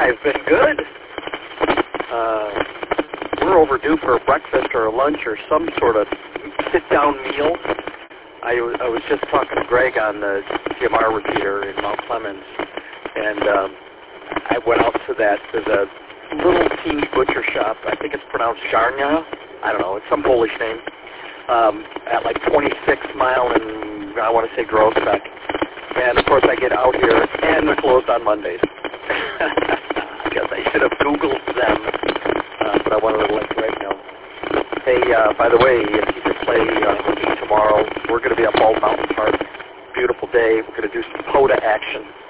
I've been good. We're overdue for a breakfast or a lunch or some sort of sit-down meal. I was just talking to Greg on the CMR repeater in Mount Clemens, and I went out to that. There's a little teeny butcher shop. I think it's pronounced Sharnya. I don't know. It's some Polish name. At like 26 Mile and I want to say Groesbeck. And, of course, I get out here, and they're closed on Mondays. I guess I should have Googled them, but I wanted to let Greg know. Hey, by the way, if you could play hooky tomorrow, we're going to be at Bald Mountain Park. Beautiful day. We're going to do some POTA action.